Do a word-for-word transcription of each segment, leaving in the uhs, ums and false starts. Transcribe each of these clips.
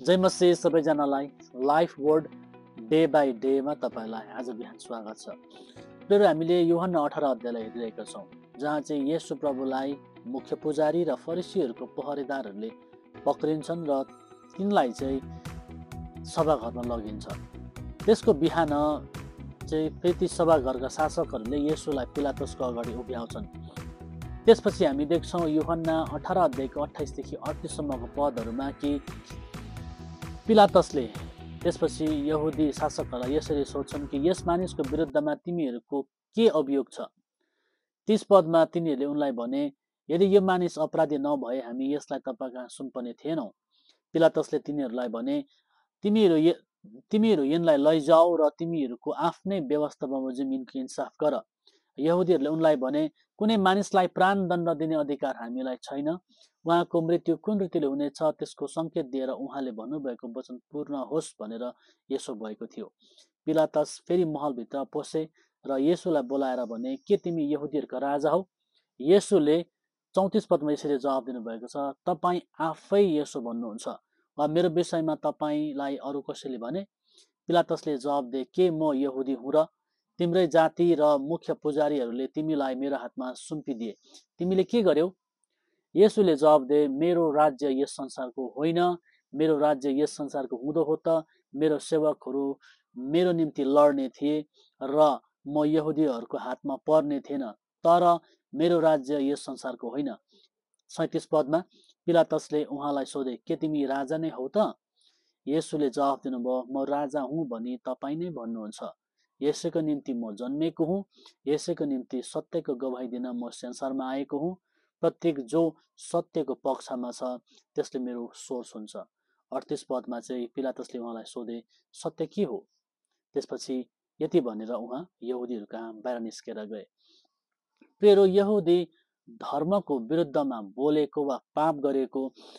जय मसिह सबैजनालाई life word day by डेमा तपाईँलाई आज बिहान स्वागत छ। फेरि हामीले यूहन्ना अठार अध्यायलाई हेरिरहेका छौँ, जहाँ चाहिँ येशू प्रभुलाई मुख्य पुजारी र फरिसीहरूको पहरेदारहरूले पक्रिन्छन् र तिनलाई चाहिँ सभाघरमा लगिन्छ। त्यसको बिहान चाहिँ फेरि ती सभाघरका शासकहरूले येशूलाई पिलातसको अगाडि उभ्याउँछन्। त्यसपछि हामी देख्छौँ यूहन्ना अठार अध्यायको अट्ठाइसदेखि अडतिससम्मको पदहरूमा कि पिलातसले त्यसपछि यहुदी शासकहरूलाई यसरी सोध्छन् कि यस मानिसको विरुद्धमा तिमीहरूको के अभियोग छ। तीस पदमा तिनीहरूले उनलाई भने, यदि यो मानिस अपराधी नभए हामी यसलाई तपाईँ कहाँ सुम्पने थिएनौँ। पिलातसले तिनीहरूलाई भने, तिमीहरू तिमीहरू यिनलाई लैजाऊ र तिमीहरूको आफ्नै व्यवस्था बमोजिम यिनको इन्साफ गर। यहुदीहरूले उनलाई भने, कुनै मानिसलाई प्राणदण्ड दिने अधिकार हामीलाई छैन। उहाँको मृत्यु कुन रीतिले हुनेछ त्यसको सङ्केत दिएर उहाँले भन्नुभएको वचन पूर्ण होस् भनेर यसो भएको थियो। पिलातस फेरि महलभित्र पसे र येशूलाई बोलाएर भने, के तिमी यहुदीहरूका राजा हौ? येशूले चौतिस पदमा यसरी जवाब दिनुभएको छ, तपाईँ आफै यसो भन्नुहुन्छ वा मेरो विषयमा तपाईँलाई अरू कसैले भने? पिलातसले जवाब दिए, के म यहुदी हुँ र? तिम्रै जाति र मुख्य पुजारीहरूले तिमीलाई मेरो हातमा सुम्पिदिए। तिमीले के गर्यौ? येशूले जवाब दिए, मेरो राज्य यस संसारको होइन। मेरो राज्य यस संसारको हुँदो हो त मेरो सेवकहरू मेरो निम्ति लड्ने थिए र म यहुदीहरूको हातमा पर्ने थिएन। तर मेरो राज्य यस संसारको होइन। सैतिस पदमा पिलातसले उहाँलाई सोधे, के तिमी राजा नै हौ त? येशूले जवाब दिनुभयो, म राजा हुँ भनी तपाईँ नै भन्नुहुन्छ। यसैको निम्ति म जन्मेको हुँ, यसैको निम्ति सत्यको गवाही दिन म संसारमा आएको हुँ। प्रत्येक जो सत्यको पक्षमा छ त्यसले मेरो स्वर सुन्छ। अडतिस पदमा चाहिँ पिलातसले उहाँलाई सोधे, सत्य के हो? त्यसपछि यति भनेर उहाँ यहुदीहरू कहाँ बाहिर निस्केर गए। प्रियहरू, यहुदी धर्मको विरुद्धमा बोलेको वा पाप गरेको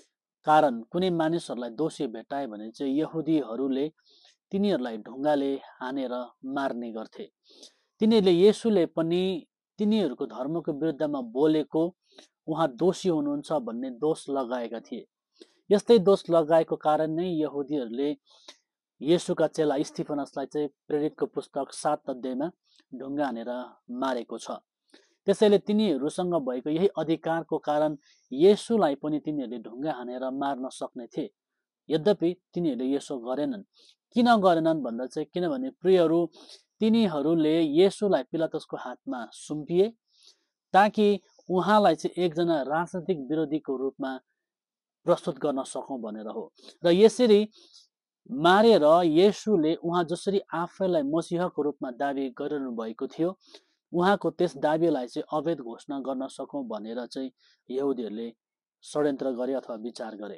कारण कुनै मानिसहरूलाई दोषी भेटाए भने चाहिँ यहुदीहरूले तिनीहरूलाई ढुङ्गाले हानेर मार्ने गर्थे। तिनीहरूले येशूले पनि तिनीहरूको धर्मको विरुद्धमा बोलेको उहाँ दोषी हुनुहुन्छ भन्ने दोष लगाएका थिए। यस्तै दोष लगाएको कारण नै यहुदीहरूले येशूका चेला स्तिफनसलाई चाहिँ प्रेरितको पुस्तक सात अध्यायमा ढुङ्गा हानेर मारेको छ। त्यसैले तिनीहरूसँग भएको यही अधिकारको कारण येशूलाई पनि तिनीहरूले ढुङ्गा हानेर मार्न सक्ने थिए। यद्यपि तिनीहरूले यसो गरेनन्। किन गरेनन् भन्दा चाहिँ किनभने प्रियहरू, तिनीहरूले येशूलाई पिलातसको हातमा सुम्पिए ताकि उहाँलाई चाहिँ एकजना राजनैतिक विरोधीको रूपमा प्रस्तुत गर्न सकौँ भनेर हो। र यसरी मारेर येशूले उहाँ जसरी आफैलाई मसीहको रूपमा दाबी गरिरहनु भएको थियो उहाँको त्यस दाबीलाई चाहिँ अवैध घोषणा गर्न सकौँ भनेर चाहिँ यहुदीहरूले षड्यन्त्र गरे अथवा विचार गरे।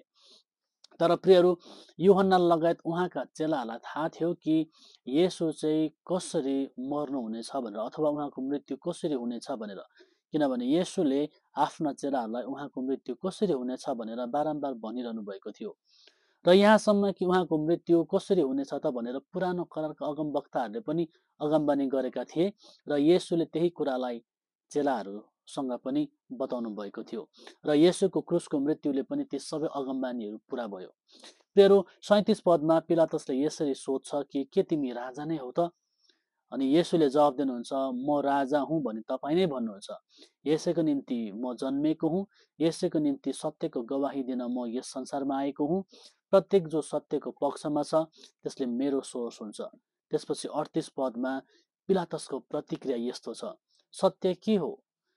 तर प्रियहरू, यूहन्ना लगायत उहाँका चेलाहरूलाई थाहा थियो कि येशू चाहिँ कसरी मर्नुहुनेछ भनेर अथवा उहाँको मृत्यु कसरी हुनेछ भनेर। किनभने येशूले आफ्ना चेलाहरूलाई उहाँको मृत्यु कसरी हुनेछ भनेर बारम्बार भनिरहनु भएको थियो। र यहाँसम्म कि उहाँको मृत्यु कसरी हुनेछ त भनेर पुरानो करारका अगमवक्ताहरूले पनि अगमबानी गरेका थिए र येशूले त्यही कुरालाई चेलाहरूसँग पनि बताउनु भएको थियो र येशूको क्रुसको मृत्युले पनि ती सबै अगमबानीहरू पुरा भयो। प्रियहरू, सैतिस पदमा पिलातसले यसरी सोध्छ कि के तिमी राजा नै हौ त? अनि येशूले जवाब दिनुहुन्छ, म राजा हुँ भनी तपाईँ नै भन्नुहुन्छ। यसैको निम्ति म जन्मेको हुँ, यसैको निम्ति सत्यको गवाही दिन म यस संसारमा आएको हुँ। प्रत्येक जो सत्यको पक्षमा छ त्यसले मेरो स्वर सुन्छ। त्यसपछि अडतिस पदमा पिलातसको प्रतिक्रिया यस्तो छ, सत्य के हो?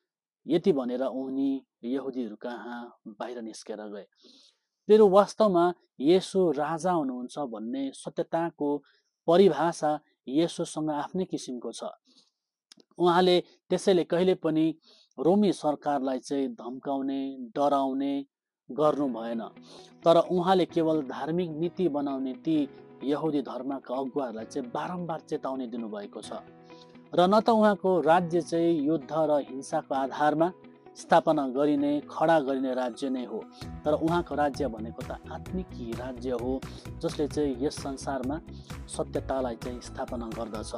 यति भनेर उनी यहुदीहरू कहाँ बाहिर निस्केर गए। फेरि वास्तवमा येशू राजा हुनुहुन्छ भन्ने सत्यताको परिभाषा येशूसँग आफ्नै किसिमको छ। उहाँले त्यसैले कहिले पनि रोमी सरकारलाई चाहिँ धम्काउने डराउने गर्नु भएन। तर उहाँले केवल धार्मिक नीति बनाउने ती यहुदी धर्मका अगुवाहरूलाई चाहिँ बारम्बार चेतावनी दिनुभएको छ। र न त उहाँको राज्य चाहिँ युद्ध र हिंसाको आधारमा स्थापना गरिने खडा गरिने राज्य नै हो, तर उहाँको राज्य भनेको त आत्मिक राज्य हो जसले चाहिँ यस संसारमा सत्यतालाई चाहिँ स्थापना गर्दछ।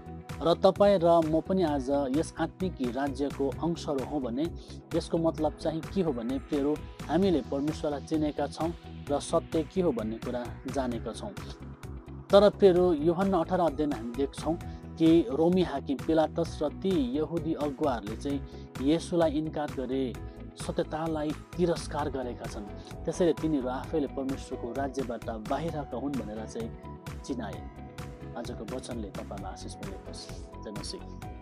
र तपाईँ र म पनि आज यस आत्मिक राज्यको अंशहरू हौँ भने यसको मतलब चाहिँ के हो भने प्रियहरू, हामीले परमेश्वरलाई चिनेका छौँ र सत्य के हो भन्ने कुरा जानेका छौँ। तर प्रियहरू, यूहन्ना अठार अध्यायमा हामी देख्छौँ कि रोमी हाकिम पिलातस र ती यहुदी अगुवाहरूले चाहिँ येशूलाई इन्कार गरे, सत्यतालाई तिरस्कार गरेका छन्। त्यसैले तिनीहरू आफैले परमेश्वरको राज्यबाट बाहिरका हुन् भनेर चाहिँ चिनाए। आजको वचनले तपाईँलाई आशिष मिलोस्। जय मसीह।